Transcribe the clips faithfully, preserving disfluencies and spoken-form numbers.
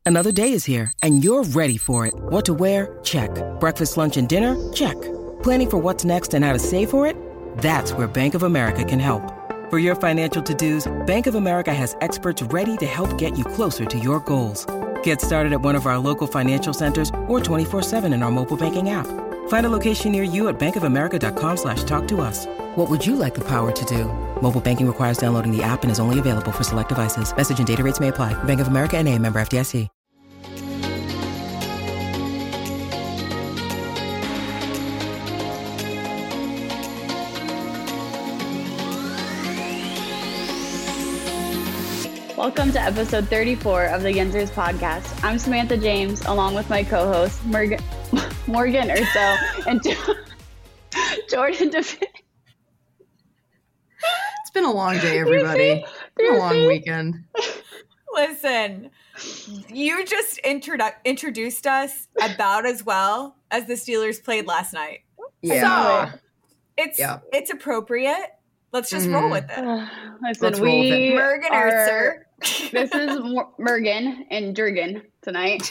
Another day is here, and you're ready for it. What to wear? Check. Breakfast, lunch, and dinner? Check. Planning for what's next and how to save for it? That's where Bank of America can help. For your financial to-dos, Bank of America has experts ready to help get you closer to your goals. Get started at one of our local financial centers or twenty-four seven in our mobile banking app. Find a location near you at bankofamerica.com slash talk to us. What would you like the power to do? Mobile banking requires downloading the app and is only available for select devices. Message and data rates may apply. Bank of America N A, member F D I C. Welcome to episode thirty-four of the Yinzers podcast. I'm Samantha James, along with my co-host Morgan, Morgan Urso and Jordan DeFit. It's been a long day, everybody. It's been a long weekend. Listen, you just introdu- introduced us about as well as the Steelers played last night. Yeah. So it's yeah. it's appropriate. Let's just mm-hmm. roll with it. Uh, listen, Let's roll with we it. Morgan are, Urso. This is Mor- Morgan and Jurgen tonight.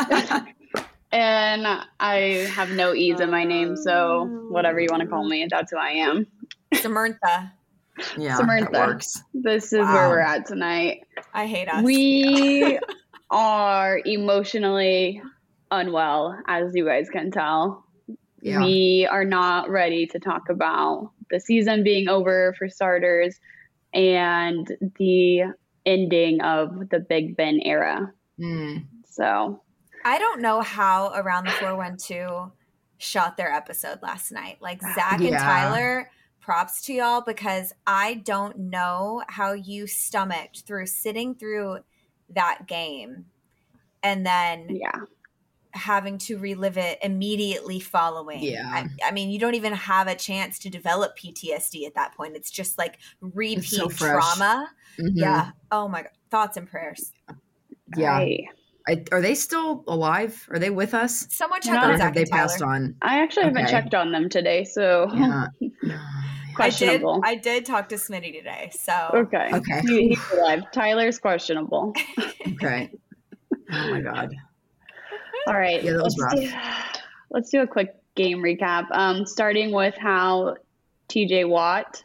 And I have no E's in my name, so whatever you want to call me, that's who I am. Samantha. Yeah, Samantha. that works. This is Wow. where we're at tonight. I hate us. We are emotionally unwell, as you guys can tell. Yeah. We are not ready to talk about the season being over for starters and the ending of the Big Ben era. Mm. So I don't know how Around the four one two shot their episode last night. Like Zach and Yeah. Tyler, props to y'all, because I don't know how you stomached through sitting through that game and then yeah. having to relive it immediately following. Yeah. I, I mean, you don't even have a chance to develop P T S D at that point. It's just like repeat so fresh. trauma. Mhm. Yeah. Oh my God. Thoughts and prayers. Yeah. I, I, are they still alive? Are they with us? Someone check No. on Or Zach have they and Tyler. passed on? I actually haven't Okay. checked on them today, so Yeah. I did. questionable. I did talk to Smitty today. So okay. Okay. He, he's alive. Tyler's questionable. Okay. Oh my God. All right. Yeah, that was let's rough. do, let's do a quick game recap. Um, starting with how T J Watt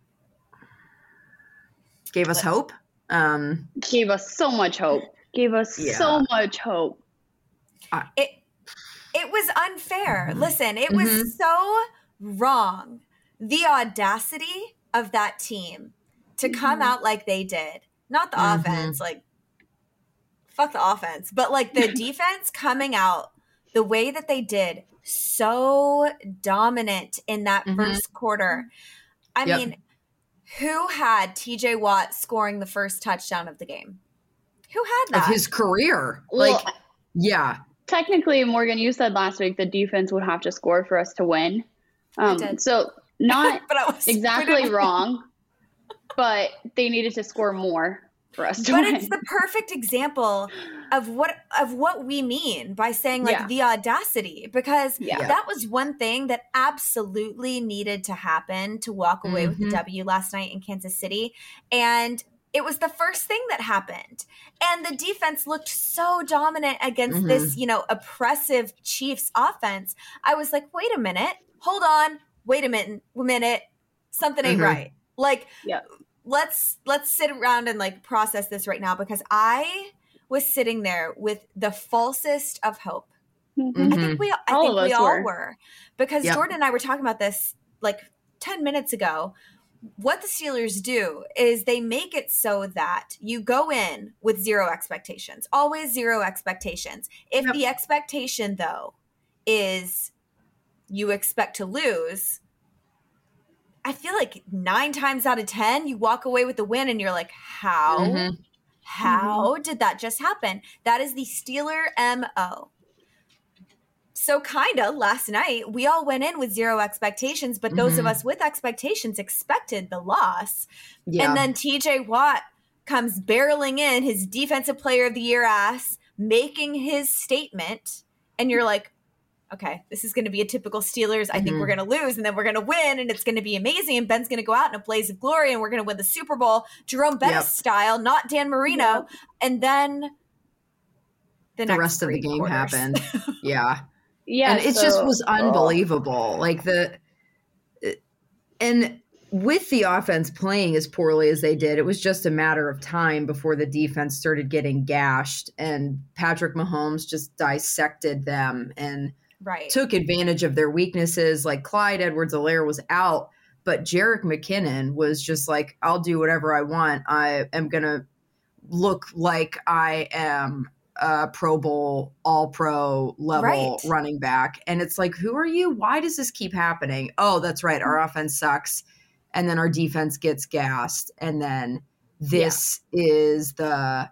Gave us hope. Um, gave us so much hope. Gave us Yeah. so much hope. it it was unfair. Mm-hmm. Listen, it was so wrong. The audacity of that team to come out like they did. Not the Mhm. offense, like fuck the offense, but like the defense coming out the way that they did, so dominant in that Mhm. first quarter. I Yep. mean, who had T J Watt scoring the first touchdown of the game? Who had that? of his career. Well, Like, yeah. Technically, Morgan, you said last week the defense would have to score for us to win. Um, did. so not but I was exactly wrong, but they needed to score more for us to But win. it's the perfect example of what of what we mean by saying like Yeah. the audacity, because Yeah. that was one thing that absolutely needed to happen to walk away with the Mhm. W last night in Kansas City. And it was the first thing that happened. And the defense looked so dominant against Mhm. this, you know, oppressive Chiefs offense. I was like, wait a minute, hold on, wait a minute, minute, something ain't Mhm. right. Like, Yeah. let's let's sit around and like process this right now, because I was sitting there with the falsest of hope. Mhm. I think we I All think of we us all were. were. Because Yep. Jordan and I were talking about this like ten minutes ago. What the Steelers do is they make it so that you go in with zero expectations. Always zero expectations. If Yep. the expectation though is you expect to lose, I feel like nine times out of ten, you walk away with the win and you're like, how? Mhm. How did that just happen? That is the Steeler M O. So kind of last night, we all went in with zero expectations, but those of Mhm. us with expectations expected the loss. Yeah. And then T J Watt comes barreling in, his defensive player of the year ass, making his statement. And you're like, okay, this is going to be a typical Steelers. I think Mhm. we're going to lose and then we're going to win and it's going to be amazing. And Ben's going to go out in a blaze of glory and we're going to win the Super Bowl, Jerome Bettis Yep. style, not Dan Marino. Yep. And then the, the rest of the game quarters. happened. Yeah. Yeah. And it so, just was oh. unbelievable. Like the, and with the offense playing as poorly as they did, it was just a matter of time before the defense started getting gashed, and Patrick Mahomes just dissected them and right. took advantage of their weaknesses. Like Clyde Edwards-Helaire was out, but Jerick McKinnon was just like, I'll do whatever I want. I am going to look like I am a Pro Bowl, all pro level right. running back. And it's like, who are you? Why does this keep happening? Oh, that's right. Our offense sucks. And then our defense gets gassed. And then this yeah. is the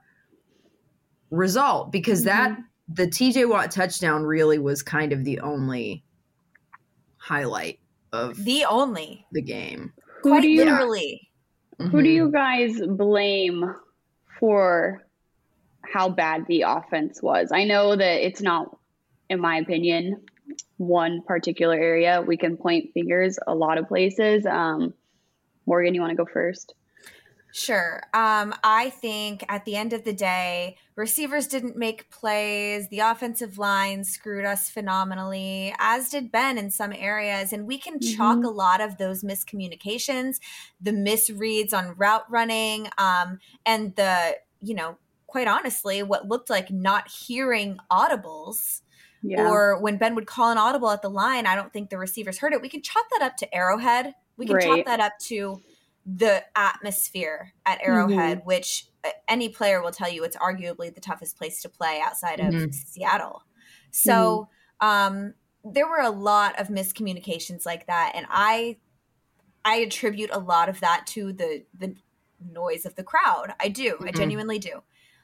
result, because mm-hmm. that the T J Watt touchdown really was kind of the only highlight of the only the game. Who Quite do you, literally. Who mm-hmm. do you guys blame for how bad the offense was? I know that it's not, in my opinion, one particular area. We can point fingers a lot of places. Um, Morgan, you want to go first? Sure. Um, I think at the end of the day, receivers didn't make plays. The offensive line screwed us phenomenally, as did Ben in some areas. And we can mm-hmm. chalk a lot of those miscommunications, the misreads on route running, um, and the, you know, quite honestly, what looked like not hearing audibles. Yeah. Or when Ben would call an audible at the line, I don't think the receivers heard it. We can chalk that up to Arrowhead. We can right. chalk that up to the atmosphere at Arrowhead, mm-hmm. which any player will tell you it's arguably the toughest place to play outside of mm-hmm. Seattle. So mm-hmm. um, there were a lot of miscommunications like that. And I I attribute a lot of that to the, the noise of the crowd. I do. Mm-hmm. I genuinely do.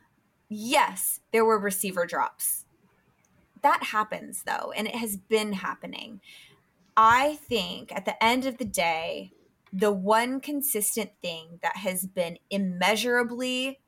Yes, there were receiver drops. That happens, though, and it has been happening. I think at the end of the day, the one consistent thing that has been immeasurably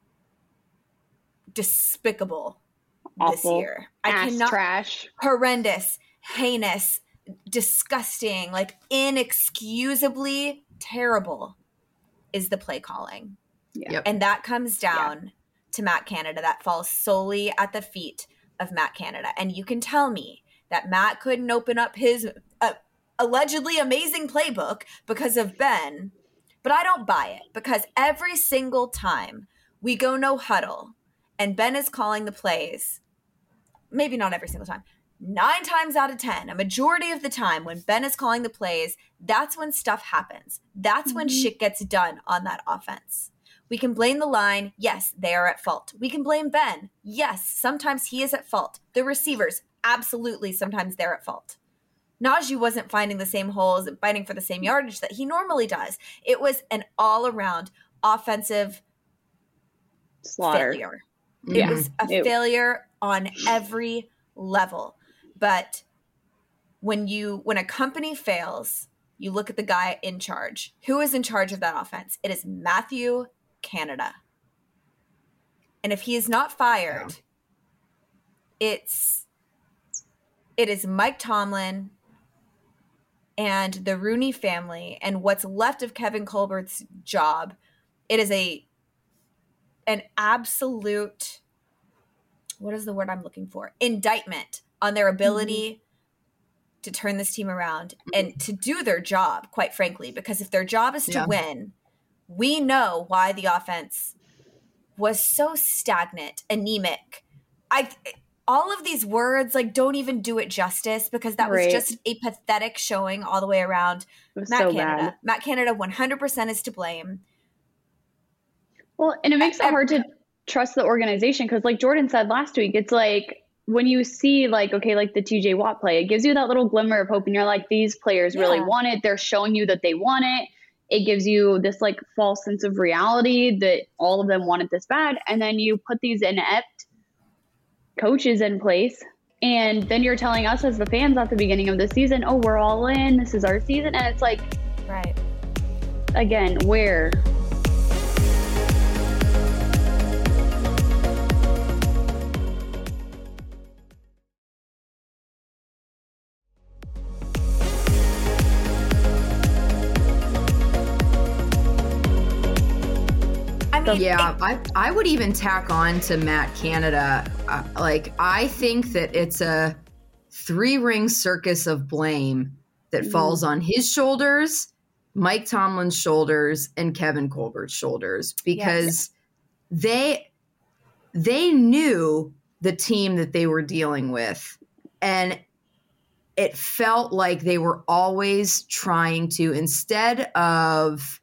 despicable Awful. this year. I Ass cannot trash. Horrendous, heinous, disgusting, like inexcusably terrible is the play calling. Yeah. And that comes down yeah. to Matt Canada. That falls solely at the feet of Matt Canada. And you can tell me that Matt couldn't open up his uh, allegedly amazing playbook because of Ben, but I don't buy it, because every single time we go no huddle and Ben is calling the plays, maybe not every single time, nine times out of ten, a majority of the time when Ben is calling the plays, that's when stuff happens. That's mm-hmm. when shit gets done on that offense. We can blame the line. Yes, they are at fault. We can blame Ben. Yes, sometimes he is at fault. The receivers, absolutely, sometimes they're at fault. Najee wasn't finding the same holes and fighting for the same yardage that he normally does. It was an all-around offensive slaughter. Failure. Yeah. It was a it- failure on every level. But when you when a company fails, you look at the guy in charge. Who is in charge of that offense? It is Matthew Canada. And if he is not fired, yeah. it's it is Mike Tomlin and the Rooney family and what's left of Kevin Colbert's job. It is a an absolute, what is the word I'm looking for? Indictment on their ability mm-hmm. to turn this team around and to do their job, quite frankly, because if their job is to yeah. win, we know why the offense was so stagnant, anemic. I all of these words like don't even do it justice, because that right. was just a pathetic showing all the way around. Matt so Canada. Bad. Matt Canada one hundred percent is to blame. Well, and it makes I, it hard I, to trust the organization, because like Jordan said last week, it's like when you see like, okay, like the T J Watt play, it gives you that little glimmer of hope, and you're like, these players yeah. really want it. They're showing you that they want it. It gives you this like false sense of reality that all of them want it this bad. And then you put these inept coaches in place, and then you're telling us as the fans at the beginning of the season, oh, we're all in, this is our season. And it's like, right. Again, where? mean, yeah, it, I, I would even tack on to Matt Canada. Uh, like, I think that it's a three-ring circus of blame that mm. falls on his shoulders, Mike Tomlin's shoulders, and Kevin Colbert's shoulders, because yes. they they knew the team that they were dealing with, and it felt like they were always trying to, instead of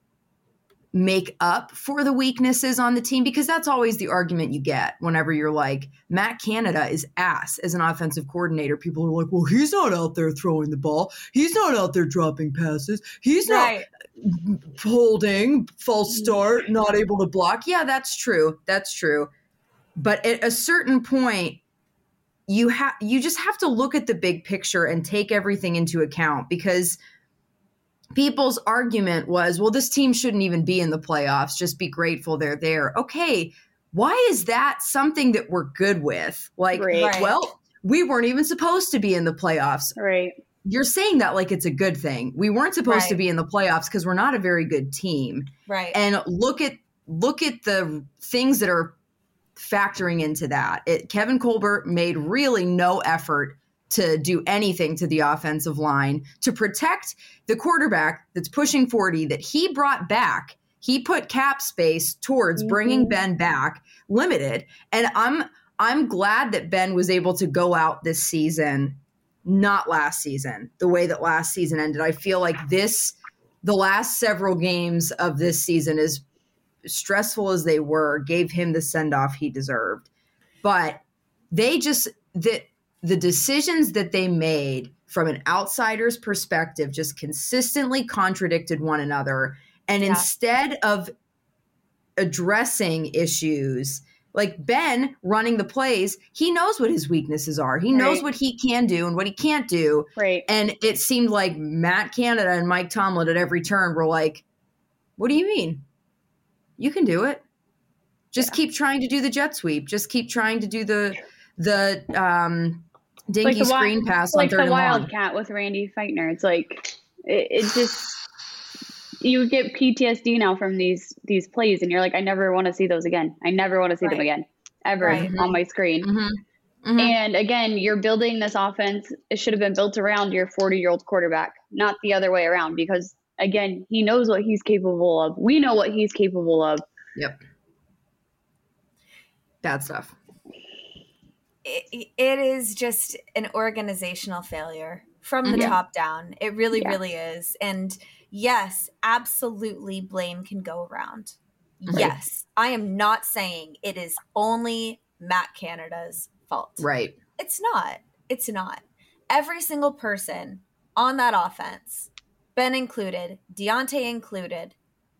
make up for the weaknesses on the team, because that's always the argument you get whenever you're like, Matt Canada is ass as an offensive coordinator. People are like, well, he's not out there throwing the ball. He's not out there dropping passes. He's right. not holding, false start, not able to block. Yeah, that's true. That's true. But at a certain point, you have you just have to look at the big picture and take everything into account, because people's argument was, well, this team shouldn't even be in the playoffs. Just be grateful they're there. Okay, why is that something that we're good with? Like, right. well, we weren't even supposed to be in the playoffs. Right. You're saying that like it's a good thing. We weren't supposed right. to be in the playoffs because we're not a very good team. Right. And look at look at the things that are factoring into that. It, Kevin Colbert made really no effort to do anything to the offensive line to protect the quarterback that's pushing forty that he brought back. He put cap space towards mm-hmm. bringing Ben back, limited. And I'm I'm glad that Ben was able to go out this season, not last season, the way that last season ended. I feel like this, the last several games of this season, as stressful as they were, gave him the send-off he deserved. But they just, that the decisions that they made from an outsider's perspective just consistently contradicted one another. And yeah. instead of addressing issues, like Ben running the plays, he knows what his weaknesses are. He knows right. what he can do and what he can't do. Right. And it seemed like Matt Canada and Mike Tomlin at every turn were like, what do you mean? You can do it. Just yeah. keep trying to do the jet sweep. Just keep trying to do the the um, dinky like the screen wild, pass like on third the and long. Wildcat with Randy Feitner. It's like it, it just you get P T S D now from these these plays, and you're like, I never want to see those again. I never want to see right. them again ever right. on my screen. Mm-hmm. Mm-hmm. And again, you're building this offense. It should have been built around your forty-year-old quarterback, not the other way around, because again, he knows what he's capable of. We know what he's capable of. Yep. Bad stuff. It, it is just an organizational failure from the yeah. top down. It really, yeah. really is. And yes, absolutely blame can go around. Right. Yes. I am not saying it is only Matt Canada's fault. Right. It's not. It's not. Every single person on that offense, Ben included, Deontay included,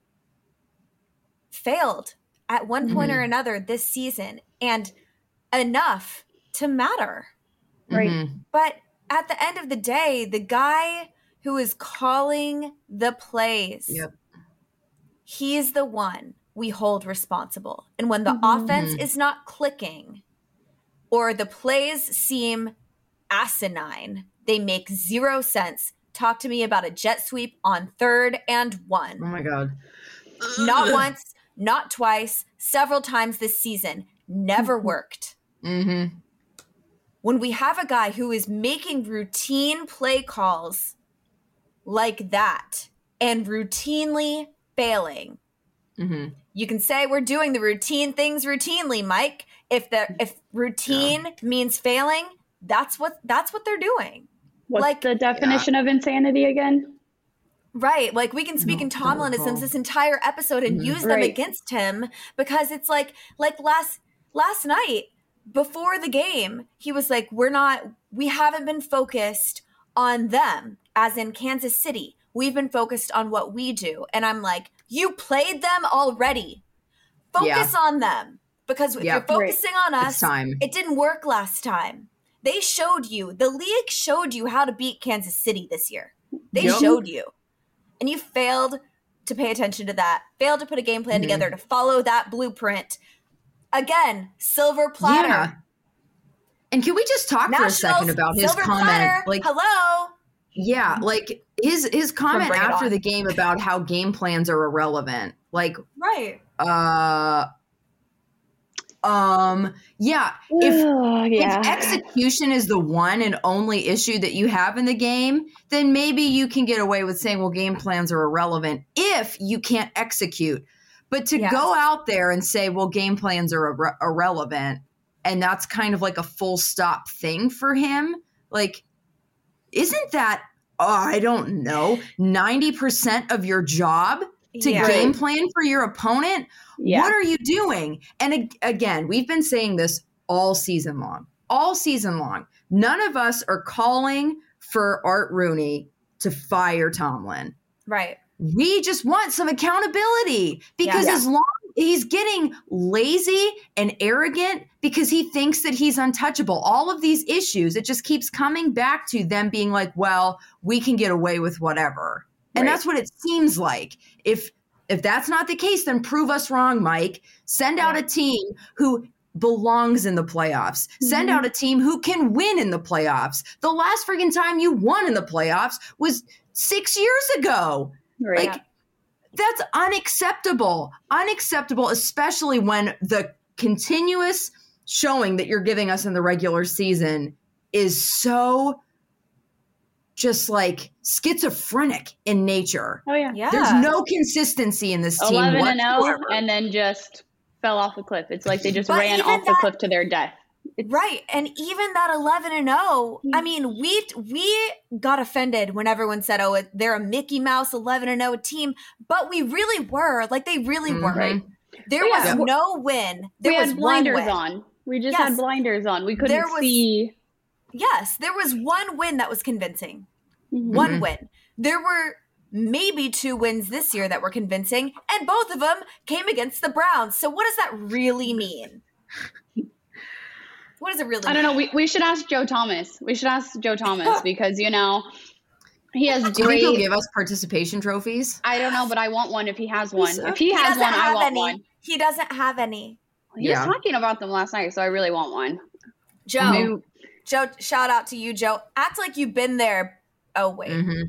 failed at one point mm-hmm. or another this season, and enough to matter. Right. Mm-hmm. But at the end of the day, the guy who is calling the plays, yep. he's the one we hold responsible. And when the mm-hmm. offense is not clicking or the plays seem asinine, they make zero sense. Talk to me about a jet sweep on third and one. Oh my God. Not once, not twice, several times this season. Never worked. Mm-hmm. When we have a guy who is making routine play calls like that and routinely failing, mm-hmm. you can say we're doing the routine things routinely, Mike. If the if routine yeah. means failing, that's what that's what they're doing. What's like the definition yeah. of insanity again? Right. Like we can speak in Tomlinisms this entire episode and mm-hmm. use them right. against him, because it's like like last last night before the game, he was like, we're not we haven't been focused on them, as in Kansas City. We've been focused on what we do. And I'm like, you played them already. Focus yeah. on them. Because if yeah. you're focusing right. on us, it didn't work last time. They showed you, the league showed you how to beat Kansas City this year. They yep. showed you. And you failed to pay attention to that, failed to put a game plan mm-hmm. together to follow that blueprint. Again, silver platter. Yeah. And can we just talk Nationals, for a second about his silver comment? Platter, like, hello. Yeah, like his his comment Bring It after On. the game about how game plans are irrelevant, like, Right. uh, um, yeah, if yeah. if execution is the one and only issue that you have in the game, then maybe you can get away with saying, well, game plans are irrelevant if you can't execute. But to Yes. go out there and say, well, game plans are irre- irrelevant, and that's kind of like a full stop thing for him, like, isn't that, oh, I don't know, ninety percent of your job to Yeah. game plan for your opponent? Yeah. What are you doing? And ag- again, we've been saying this all season long, all season long. None of us are calling for Art Rooney to fire Tomlin. Right. We just want some accountability because Yeah. as long he's getting lazy and arrogant because he thinks that he's untouchable. All of these issues, it just keeps coming back to them being like, well, we can get away with whatever. And Right. that's what it seems like. If if that's not the case, then prove us wrong, Mike. Send out Yeah. a team who belongs in the playoffs. Send Mhm. out a team who can win in the playoffs. The last freaking time you won in the playoffs was six years ago. Right. Like, that's unacceptable. Unacceptable, especially when the continuous showing that you're giving us in the regular season is so just like schizophrenic in nature. oh yeah. Yeah. There's no consistency in this team eleven and oh, whatsoever. and then just fell off a cliff. It's like they just But ran even off the that- cliff to their death. It's, Right. And even that eleven and oh, I mean, we we got offended when everyone said, oh, they're a Mickey Mouse eleven and oh team. But we really were. Like, they really Mhm. were. Right. There But was yeah. no win. There we was had one blinders win. on. We just Yes. had blinders on. We couldn't There was- see. Yes. There was one win that was convincing. Mhm. One win. There were maybe two wins this year that were convincing, and both of them came against the Browns. So what does that really mean? What does it really I mean? don't know. We, we should ask Joe Thomas. We should ask Joe Thomas because, you know, he has Do you think great. he'll give us participation trophies? I don't know, but I want one if he has one. So- If he He has doesn't one, I have want any. one. He doesn't have any. He Yeah. was talking about them last night, so I really want one. Joe, New- Joe, shout out to you, Joe. Act like you've been there. Oh, wait. Mhm.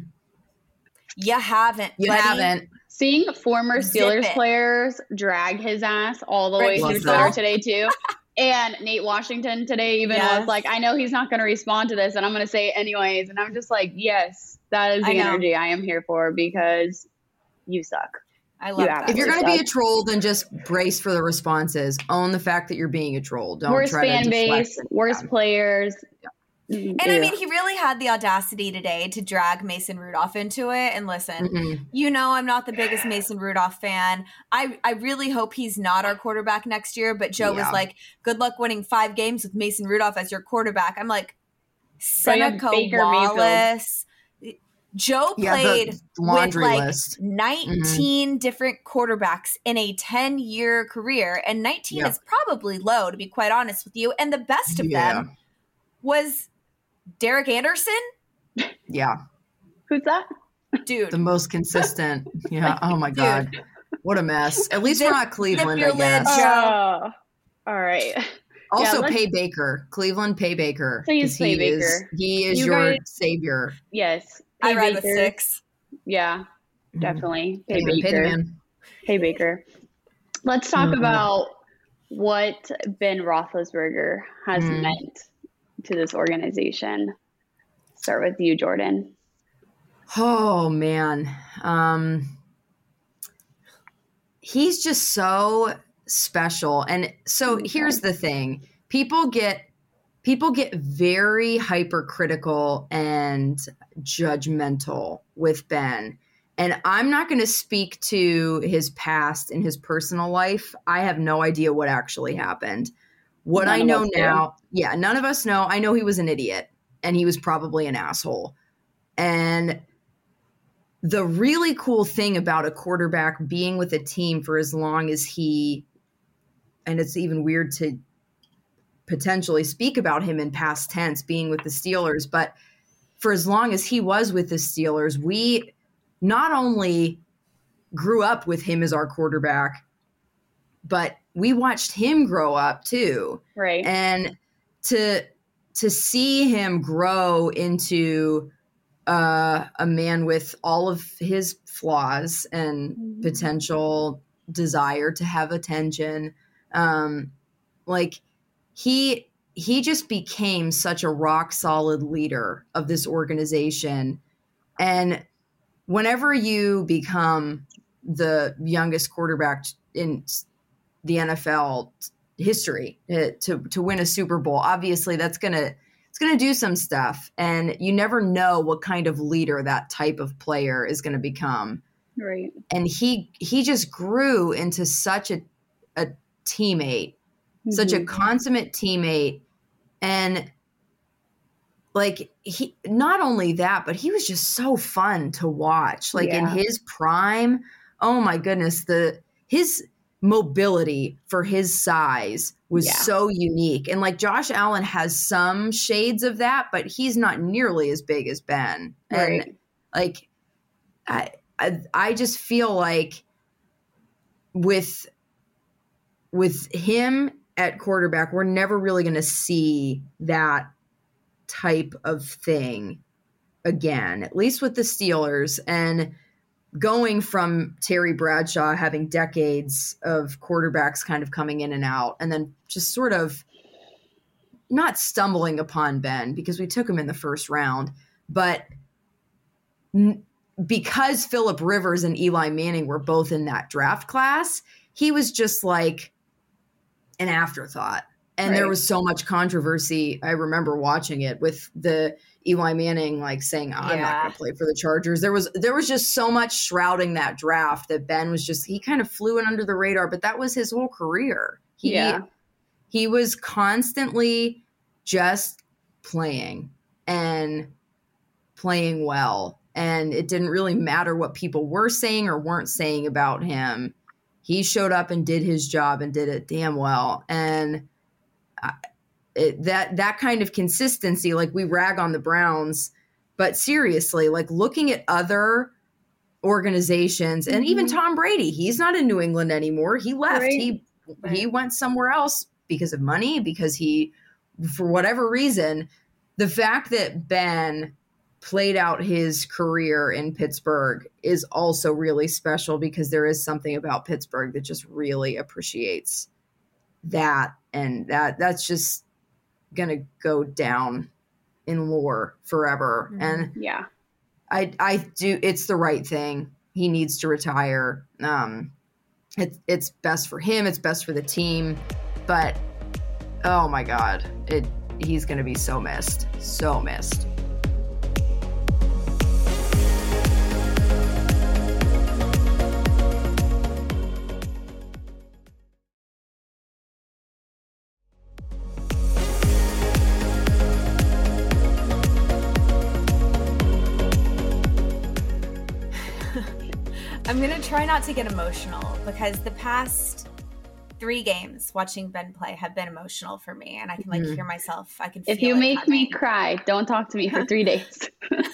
You haven't. You buddy. haven't. Seeing former Zip Steelers it. players drag his ass all the Right. way Love through that. Twitter today, too. And Nate Washington today even Yes. was like, I know he's not going to respond to this, and I'm going to say it anyways. And I'm just like, yes, that is I the know. energy I am here for because you suck. I love have that. If you're That's going to be a sucks. troll, then just brace for the responses. Own the fact that you're being a troll. Don't Worst try fan to deflect base, it. worst Yeah. players. And I mean, he really had the audacity today to drag Mason Rudolph into it. And listen, Mhm. you know, I'm not the biggest Mason Rudolph fan. I, I really hope he's not our quarterback next year. But Joe Yeah. was like, good luck winning five games with Mason Rudolph as your quarterback. I'm like, But you have Seneca Baker Wallace. Joe Yeah, the played with laundry like list. nineteen different quarterbacks in a ten year career. And nineteen Yeah. is probably low, to be quite honest with you. And the best of Yeah. them was Derek Anderson. Yeah. Who's that? Dude. The most consistent. Yeah. Oh my Dude. God. What a mess. At least Zip- we're not Cleveland, zip I your guess. lid, Joe. Oh, all right. Also, let's- pay Baker. Cleveland, pay Baker. Please 'cause pay he is- Baker. he is You your guys- savior. Yes. I Pay ride with Baker. six. Yeah, definitely. Pay Pay, him, pay the Baker. man. Pay Baker. Let's talk Mhm. about what Ben Roethlisberger has Mm. meant to this organization. Start with you, Jordan. Oh man. Um he's just so special. And so Okay. here's the thing. People get people get very hypercritical and judgmental with Ben. And I'm not going to speak to his past and his personal life. I have no idea what actually happened. What None I of know us do. now, yeah, none of us know. I know he was an idiot and he was probably an asshole. And the really cool thing about a quarterback being with a team for as long as he, and it's even weird to potentially speak about him in past tense, being with the Steelers, but for as long as he was with the Steelers, we not only grew up with him as our quarterback, but we watched him grow up too. Right. And to to see him grow into uh, a man with all of his flaws and mm-hmm. potential desire to have attention. Um, like he he just became such a rock solid leader of this organization. And whenever you become the youngest quarterback in the N F L history uh, to to win a Super Bowl, obviously that's gonna it's gonna do some stuff, and you never know what kind of leader that type of player is gonna become. Right. And he he just grew into such a a teammate, mm-hmm. such a consummate teammate, and like he not only that, but he was just so fun to watch. Like yeah. in his prime, oh my goodness, the his mobility for his size was yeah. so unique. And like Josh Allen has some shades of that, but he's not nearly as big as Ben. Right. And like I, I I just feel like with with him at quarterback, we're never really going to see that type of thing again, at least with the Steelers. And going from Terry Bradshaw having decades of quarterbacks kind of coming in and out, and then just sort of not stumbling upon Ben because we took him in the first round, but n- because Phillip Rivers and Eli Manning were both in that draft class, he was just like an afterthought. And right. there was so much controversy. I remember watching it with the Eli Manning, like saying, oh, I'm yeah. not going to play for the Chargers. There was, there was just so much shrouding that draft that Ben was just, he kind of flew in under the radar, but that was his whole career. He, yeah. he was constantly just playing and playing well. And it didn't really matter what people were saying or weren't saying about him. He showed up and did his job and did it damn well. And It, that that kind of consistency, like we rag on the Browns, but seriously, like looking at other organizations, and mm-hmm. even Tom Brady, he's not in New England anymore. He left. Right. He right. he went somewhere else because of money, because he, for whatever reason. The fact that Ben played out his career in Pittsburgh is also really special, because there is something about Pittsburgh that just really appreciates that, and that that's just gonna go down in lore forever. Mm-hmm. And yeah, I I do it's the right thing. He needs to retire. Um it's it's best for him, it's best for the team, but oh my god, it he's gonna be so missed. So missed. I'm going to try not to get emotional, because the past three games watching Ben play have been emotional for me, and I can like mm-hmm. hear myself. I can feel If you it make coming. me cry, don't talk to me for three days.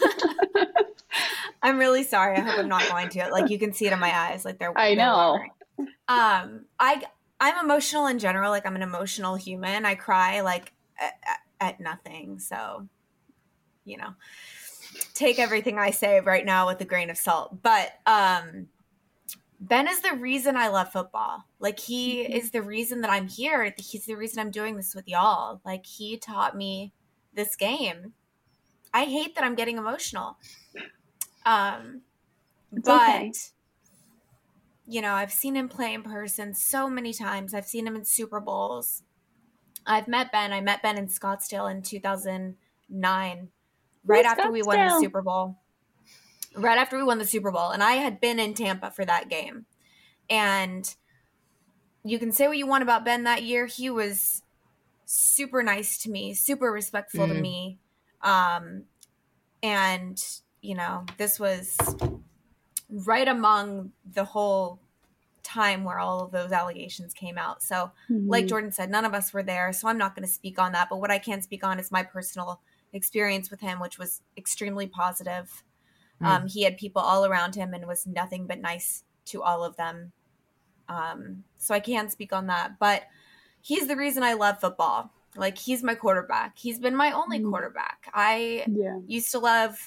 I'm really sorry. I hope I'm not going to. Like, you can see it in my eyes. Like they're I they're know. watering. Um, I I'm emotional in general. Like, I'm an emotional human. I cry like at, at nothing. So, you know, take everything I say right now with a grain of salt. But um, Ben is the reason I love football. Like, he mm-hmm. is the reason that I'm here. He's the reason I'm doing this with y'all. Like, he taught me this game. I hate that I'm getting emotional. Um, it's but, okay. you know, I've seen him play in person so many times. I've seen him in Super Bowls. I've met Ben. I met Ben in Scottsdale in two thousand nine. Right after we won the Super Bowl. Right after we won the Super Bowl. And I had been in Tampa for that game. And you can say what you want about Ben that year. He was super nice to me, super respectful mm-hmm. to me. Um, and, you know, this was right among the whole time where all of those allegations came out. So mm-hmm. like Jordan said, none of us were there. So I'm not going to speak on that. But what I can speak on is my personal experience with him, which was extremely positive. Mm. Um, he had people all around him and was nothing but nice to all of them. Um, so I can speak on that, but he's the reason I love football. Like, he's my quarterback. He's been my only mm. quarterback. I yeah. used to love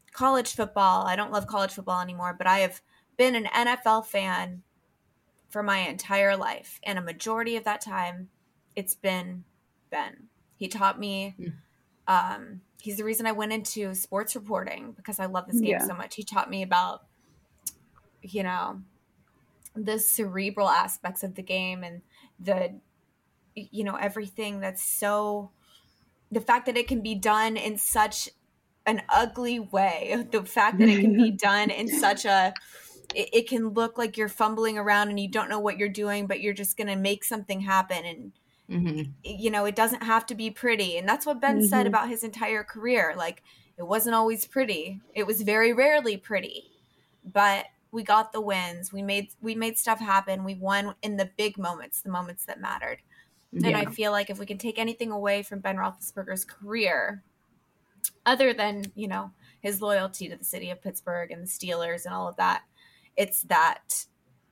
college football. I don't love college football anymore, but I have been an N F L fan for my entire life. And a majority of that time, it's been Ben. He taught me, um, he's the reason I went into sports reporting because I love this game Yeah. so much. He taught me about, you know, the cerebral aspects of the game and the, you know, everything that's so, the fact that it can be done in such an ugly way, the fact that it can be done in such a, it, it can look like you're fumbling around and you don't know what you're doing, but you're just going to make something happen. And, Mm-hmm. you know, it doesn't have to be pretty. And that's what Ben Mm-hmm. said about his entire career. Like, it wasn't always pretty. It was very rarely pretty, but we got the wins. We made, we made stuff happen. We won in the big moments, the moments that mattered. Yeah. And I feel like if we can take anything away from Ben Roethlisberger's career, other than, you know, his loyalty to the city of Pittsburgh and the Steelers and all of that, it's that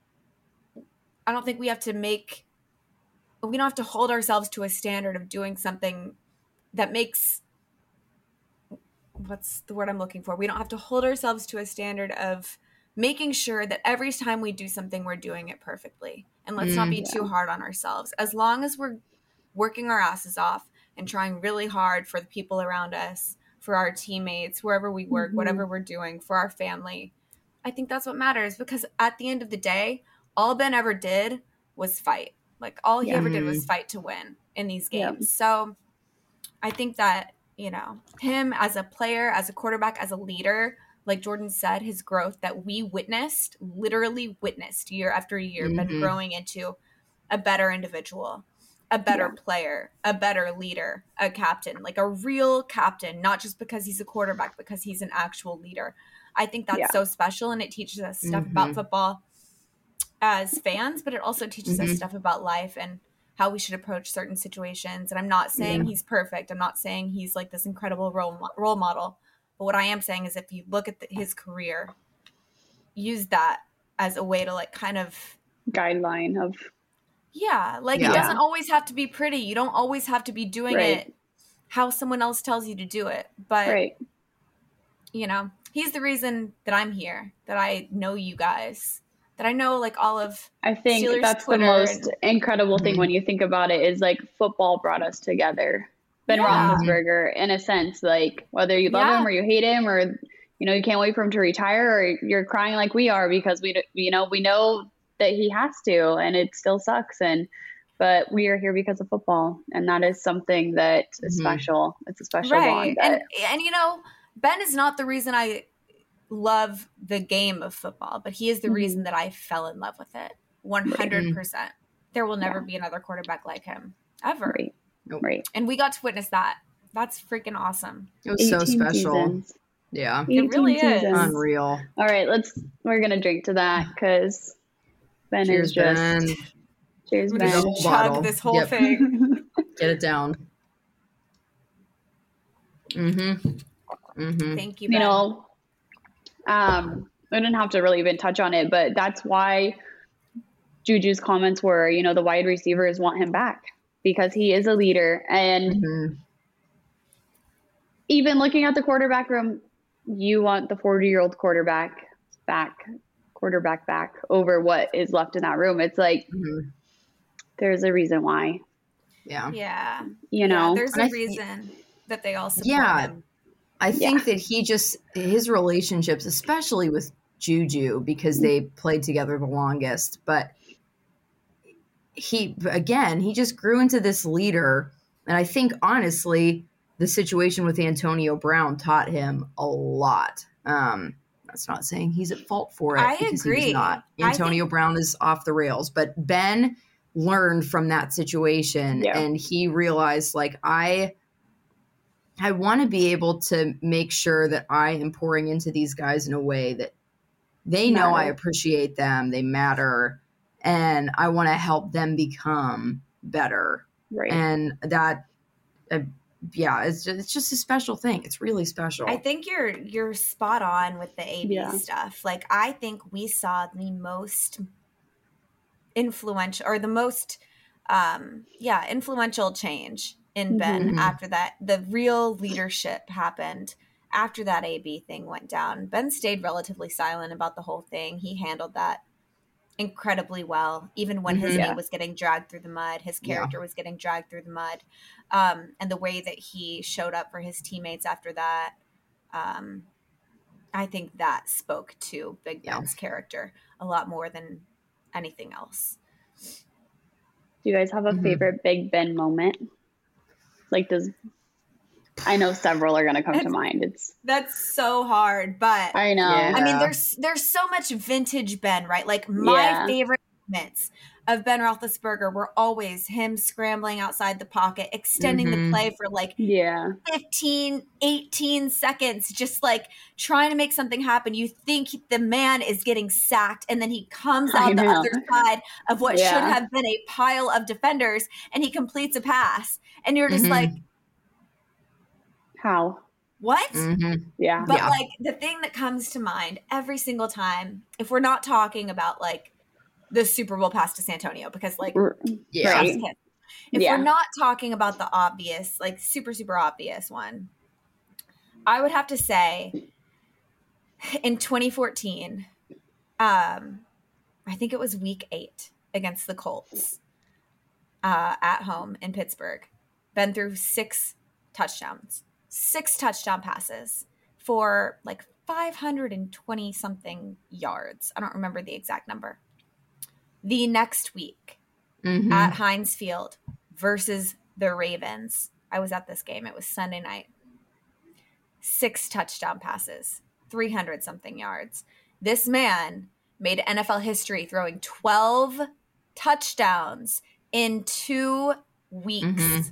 I don't think we have to make, we don't have to hold ourselves to a standard of doing something that makes, what's the word I'm looking for? We don't have to hold ourselves to a standard of making sure that every time we do something, we're doing it perfectly. And let's not be Mm, too hard on ourselves. As long as we're working our asses off and trying really hard for the people around us, for our teammates, wherever we work, Mhm. whatever we're doing, for our family, I think that's what matters. Because at the end of the day, all Ben ever did was fight. Like, all he Yeah. ever did was fight to win in these Yeah. games. So I think that, you know, him as a player, as a quarterback, as a leader, like Jordan said, his growth that we witnessed, literally witnessed year after year, Mhm. been growing into a better individual, a better Yeah. player, a better leader, a captain, like a real captain, not just because he's a quarterback, because he's an actual leader. I think that's Yeah. so special, and it teaches us stuff Mhm. about football as fans, but it also teaches us Mhm. stuff about life and how we should approach certain situations. And I'm not saying Yeah. he's perfect. I'm not saying he's like this incredible role mo- role model. But what I am saying is, if you look at the, his career, use that as a way to like kind of, Guideline of yeah, like Yeah. it doesn't always have to be pretty. You don't always have to be doing Right. it how someone else tells you to do it. But right. you know, he's the reason that I'm here, that I know you guys, that I know like all of I think Steelers that's Twitter the most and- incredible thing Mhm. when you think about it is like football brought us together. Ben Yeah. Roethlisberger, in a sense, like whether you love Yeah. him or you hate him, or you know you can't wait for him to retire, or you're crying like we are because we, you know, we know that he has to, and it still sucks. And but we are here because of football, and that is something that is Mhm. special. It's a special right. bond. And That, and you know, Ben is not the reason I love the game of football, but he is the Mhm. reason that I fell in love with it. one hundred percent. There will never Yeah. be another quarterback like him ever. right, Nope. right. And we got to witness that. That's freaking awesome. It was so eighteen special. seasons. Yeah. eighteen really is. seasons. Unreal. All right, let's. We're gonna drink to that because Ben Cheers, is just. Ben. Cheers, We're Ben. gonna whole chug bottle. this whole Yep. thing. Get it down. Mm-hmm. Mm-hmm. Thank you, you Ben. know, um, I didn't have to really even touch on it, but that's why Juju's comments were, you know, the wide receivers want him back because he is a leader. And Mm-hmm. even looking at the quarterback room, you want the forty-year-old quarterback back, quarterback back over what is left in that room. It's like Mm-hmm. there's a reason why, Yeah. Yeah. you know. Yeah, there's And a I think- reason that they all support Yeah. him. I think that he just, his relationships, especially with Juju, because they played together the longest, but he, again, he just grew into this leader. And I think, honestly, the situation with Antonio Brown taught him a lot. Um, that's not saying he's at fault for it. I because he agree. was not. I Antonio think- Brown is off the rails, but Ben learned from that situation Yeah. and he realized, like, I, I want to be able to make sure that I am pouring into these guys in a way that they know I Matter. appreciate them, they matter, and I want to help them become better. Right. And that, uh, yeah, it's just, it's just a special thing. It's really special. I think you're you're spot on with the A B Yeah. stuff. Like, I think we saw the most influential or the most um yeah, influential change in Ben Mhm. after that. The real leadership happened after that A B thing went down, Ben stayed relatively silent about the whole thing. He handled that incredibly well, even when his Yeah. knee was getting dragged through the mud, his character Yeah. was getting dragged through the mud. Um, and the way that he showed up for his teammates after that, um, I think that spoke to Big Yeah. Ben's character a lot more than anything else. Do you guys have a Mhm. favorite Big Ben moment? Like, does I know several are going to come to mind. It's That's so hard, but I know. Yeah. I mean, there's there's so much vintage Ben, right? Like my Yeah. favorite moments of Ben Roethlisberger were always him scrambling outside the pocket, extending Mhm. the play for like Yeah. fifteen, eighteen seconds, just like trying to make something happen. You think the man is getting sacked, and then he comes I out the know. other side of what Yeah. should have been a pile of defenders, and he completes a pass. And you're just Mhm. like, How? what? Mhm. Yeah. But Yeah. like the thing that comes to mind every single time, if we're not talking about like the Super Bowl pass to Santonio, because like R- Yeah. Right. chef's kiss. If Yeah. we're not talking about the obvious, like super, super obvious one, I would have to say in twenty fourteen, um, I think it was week eight against the Colts uh, at home in Pittsburgh. Ben threw six touchdowns, six touchdown passes for like five hundred twenty something yards. I don't remember the exact number. The next week Mhm. at Heinz Field versus the Ravens, I was at this game. It was Sunday night. Six touchdown passes, three hundred something yards. This man made N F L history throwing twelve touchdowns in two weeks. Mhm.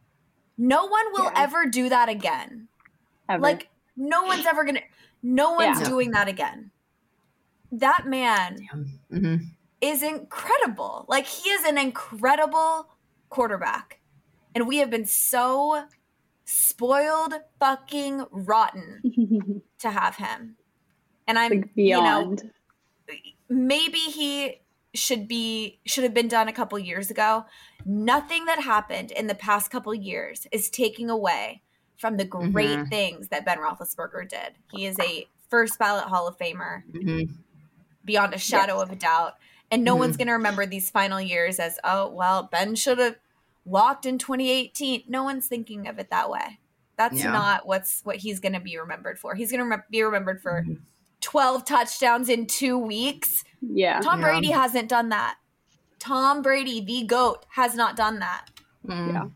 No one will Yeah. ever do that again. Ever. Like, no one's ever going to, no one's Yeah. doing that again. That man Mhm. is incredible. Like, he is an incredible quarterback. And we have been so spoiled fucking rotten to have him. And I'm, like you know, beyond. maybe he should be should have been done a couple years ago. Nothing that happened in the past couple years is taking away from the great Mhm. things that Ben Roethlisberger did. He is a first ballot Hall of Famer Mhm. beyond a shadow Yes. of a doubt. And no Mhm. one's going to remember these final years as, oh, well, Ben should have walked in twenty eighteen. No one's thinking of it that way. That's Yeah. not what's what he's going to be remembered for. He's going to rem- be remembered for Mhm. twelve touchdowns in two weeks. Yeah. Tom Yeah. Brady hasn't done that. Tom Brady, the GOAT, has not done that. Mm. Yeah.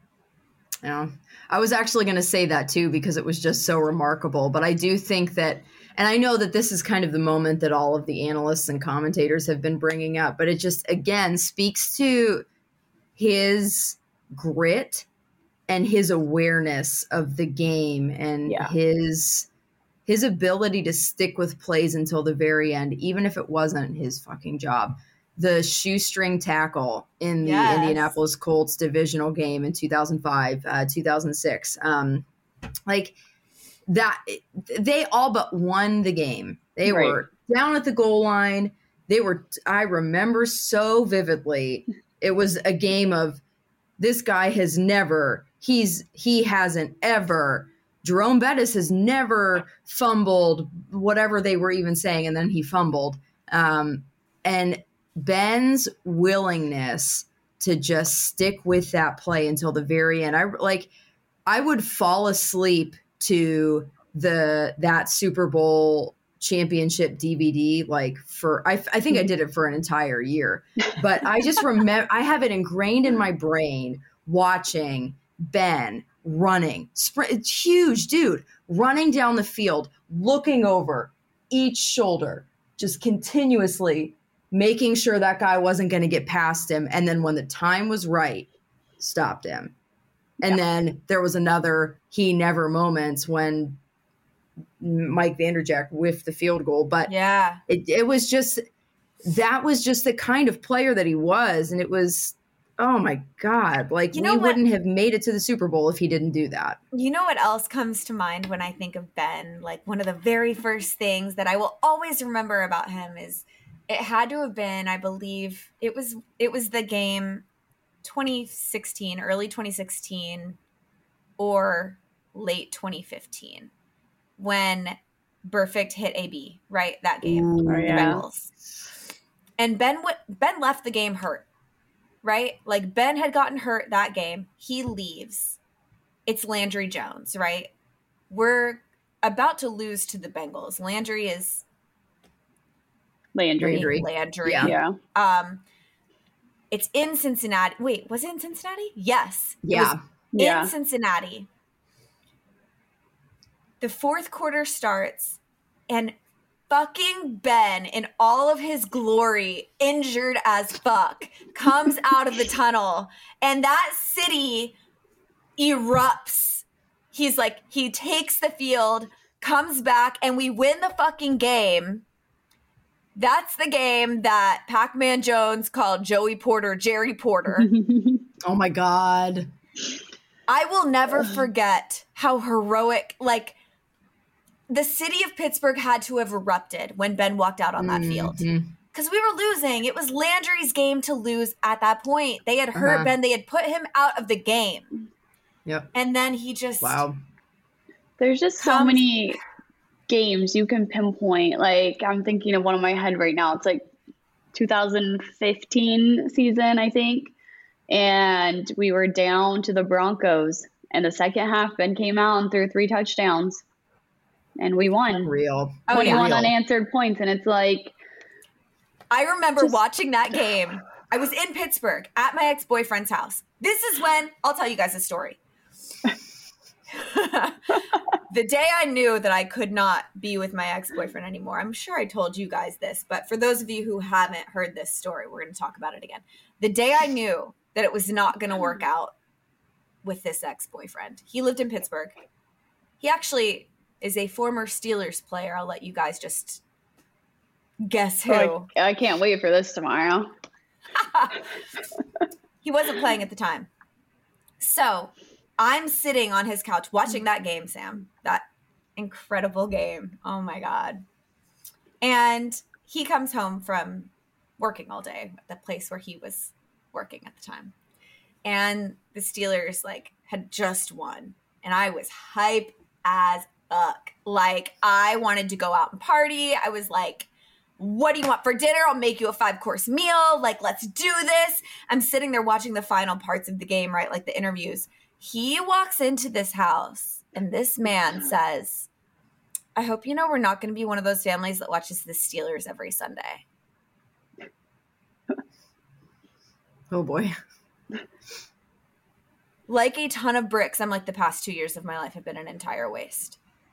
Yeah. I was actually going to say that too because it was just so remarkable. But I do think that, and I know that this is kind of the moment that all of the analysts and commentators have been bringing up, but it just, again, speaks to his grit and his awareness of the game and Yeah. his his ability to stick with plays until the very end, even if it wasn't his fucking job. The shoestring tackle in the Yes. Indianapolis Colts divisional game in two thousand five, uh, two thousand six. Um, like that, they all but won the game. They Right. were down at the goal line. They were, I remember so vividly, it was a game of this guy has never, he's, he hasn't ever, Jerome Bettis has never fumbled, whatever they were even saying, and then he fumbled. Um, and Ben's willingness to just stick with that play until the very end. I like, I would fall asleep to the that Super Bowl championship D V D like for I, I think I did it for an entire year, but I just remember I have it ingrained in my brain watching Ben running sprint, it's huge dude running down the field, looking over each shoulder, just continuously making sure that guy wasn't going to get past him, and then when the time was right, stopped him. And Yeah. then there was another he never moments when Mike Vanderjagt whiffed the field goal. But Yeah. it, it was just, that was just the kind of player that he was. And it was, oh my God, like You we know what- wouldn't have made it to the Super Bowl if he didn't do that. You know what else comes to mind when I think of Ben? Like one of the very first things that I will always remember about him is it had to have been, I believe, it was it was the game twenty sixteen, early twenty sixteen or late twenty fifteen. when Burfict hit A B, right? That game, Ooh, the oh, yeah. Bengals. And Ben w- Ben left the game hurt, right? Like Ben had gotten hurt that game. He leaves. It's Landry Jones, right? We're about to lose to the Bengals. Landry is Landry. Landry. Landry. Yeah. Yeah. Um, it's in Cincinnati. Wait, was it in Cincinnati? Yes. It Yeah. was Yeah. in Cincinnati. The fourth quarter starts, and fucking Ben, in all of his glory, injured as fuck, comes out of the tunnel, and that city erupts. He's like, he takes the field, comes back, and we win the fucking game. That's the game that Pac-Man Jones called Joey Porter, Jerry Porter. Oh my God. I will never forget how heroic, like, the city of Pittsburgh had to have erupted when Ben walked out on that Mm-hmm. field. Because we were losing. It was Landry's game to lose at that point. They had hurt Uh-huh. Ben. They had put him out of the game. Yep. And then he just... Wow. There's just so Comes- many games you can pinpoint. Like, I'm thinking of one in my head right now. It's like two thousand fifteen season, I think. And we were down to the Broncos. And the second half, Ben came out and threw three touchdowns. And we won. Real. Oh, yeah. twenty-one Real. unanswered points. And it's like, I remember Just- watching that game. I was in Pittsburgh at my ex-boyfriend's house. This is when... I'll tell you guys a story. The day I knew that I could not be with my ex-boyfriend anymore, I'm sure I told you guys this, but for those of you who haven't heard this story, we're going to talk about it again. The day I knew that it was not going to work out with this ex-boyfriend, he lived in Pittsburgh. He actually is a former Steelers player. I'll let you guys just guess who. oh, I, I can't wait for this tomorrow. He wasn't playing at the time. So I'm sitting on his couch watching that game, Sam. That incredible game. Oh my God. And he comes home from working all day at the place where he was working at the time. And the Steelers like had just won. And I was hype as fuck. Like I wanted to go out and party. I was like, what do you want for dinner? I'll make you a five course meal. Like, let's do this. I'm sitting there watching the final parts of the game, right? Like the interviews. He walks into this house and this man says, I hope you know we're not going to be one of those families that watches the Steelers every Sunday. Oh boy. Like a ton of bricks. I'm like, the past two years of my life have been an entire waste.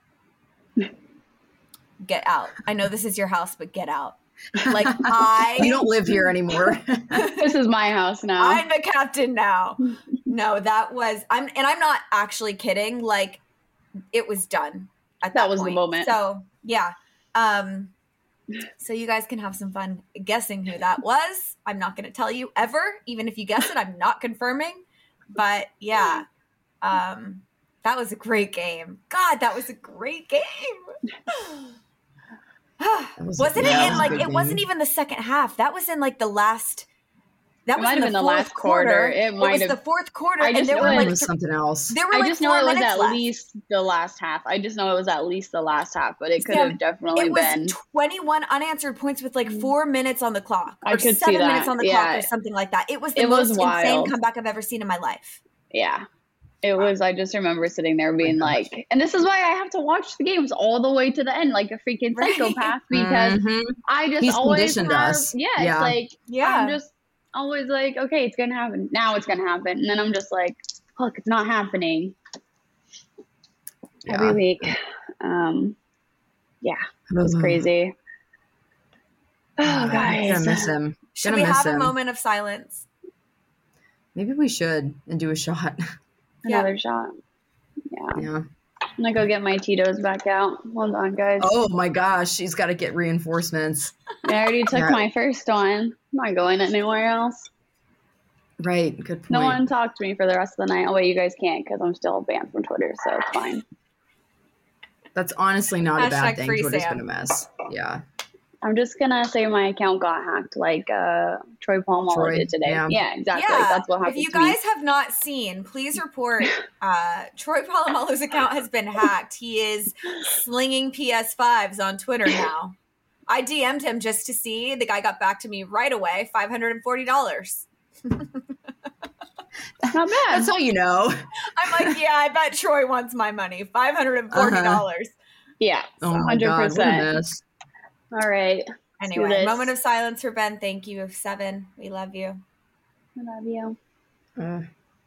Get out. I know this is your house, but get out. Like I You don't live here anymore. This is my house now. I'm the captain now. No, that was I'm and I'm not actually kidding. Like it was done at that, That was the point. moment. So yeah. Um so you guys can have some fun guessing who that was. I'm not gonna tell you ever, even if you guess it, I'm not confirming. But yeah. Um that was a great game. God, that was a great game. was- wasn't yeah, it it in was a like good it wasn't game. even the second half. That was in like the last that It was might in have the been the fourth last quarter. It might was have- the fourth quarter I and just there know were it It like was th- something else. there were I like just know four it was minutes at left. least the last half. I just know it was at least the last half, but it could Sam, have definitely it was been. twenty-one unanswered points with like four minutes on the clock I or could see seven that. minutes on the Yeah. clock or something like that. It was the It most was insane wild. comeback I've ever seen in my life. Yeah. It was, I just remember sitting there being my like, and this is why I have to watch the games all the way to the end, like a freaking Right. psychopath, because Mhm. I just He's always conditioned have, us. yeah, Yeah. it's like, Yeah. I'm just always like, okay, it's going to happen. Now it's going to happen. And then I'm just like, look, it's not happening every Yeah. week. Um, yeah, it was Ugh. crazy. Oh, I'm guys. gonna miss him. Should Gonna we miss have him. a moment of silence? Maybe we should and do a shot. Another shot. Yeah. Yeah. I'm going to go get my Tito's back out. Hold on, guys. Oh my gosh, she's got to get reinforcements. I already took Yeah. my first one. I'm not going anywhere else. Right. Good point. No one talked to me for the rest of the night. Oh, wait, you guys can't because I'm still banned from Twitter, so it's fine. That's honestly not a Hashtag bad thing. free Twitter's Sam. been a mess. Yeah. I'm just gonna say my account got hacked, like uh, Troy Polamalu did today. Yeah, yeah exactly. Yeah. That's what happened. If you to me. guys have not seen, please report. Uh, Troy Polamalu's account has been hacked. He is slinging P S fives on Twitter now. I D M'd him just to see. The guy got back to me right away. five hundred forty dollars. Not bad. That's all you know. I'm like, yeah, I bet Troy wants my money. five hundred forty dollars. Uh-huh. Yeah. Oh my one hundred God, what a percent. mess. All right. Let's do Anyway, this. moment of silence for Ben. Thank you, Seven. We love you. I love you. Uh,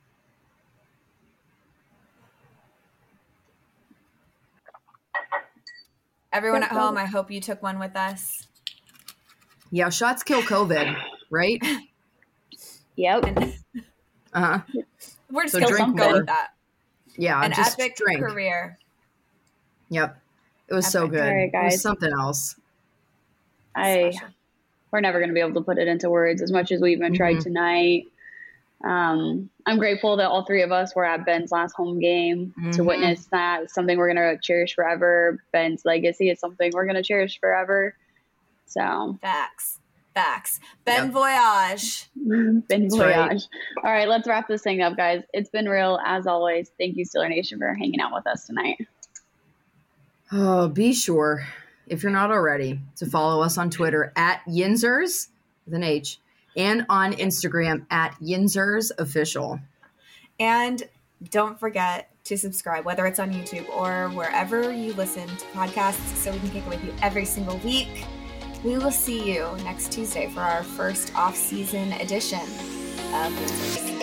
Everyone at home, I hope you took one with us. yeah, shots kill COVID, right? Yep. And Uh-huh. we're just So going to drink go more. with that. Yeah, An just epic drink. career. Yep. It was so Epic. good. All right, It guys. was something else. I Special. we're never going to be able to put it into words as much as we even tried Mhm. tonight. Um, I'm grateful that all three of us were at Ben's last home game to Mhm. witness that. It's something we're going to cherish forever. Ben's legacy is something we're going to cherish forever. So, Facts. Facts. Ben Yep. Voyage. Ben That's Voyage. right. All right, let's wrap this thing up, guys. It's been real as always. Thank you, Steeler Nation, for hanging out with us tonight. Oh, be sure, if you're not already, to follow us on Twitter at Yinzers with an H and on Instagram at Yinzers Official. And don't forget to subscribe, whether it's on YouTube or wherever you listen to podcasts, so we can kick it with you every single week. We will see you next Tuesday for our first off-season edition of Yinzers.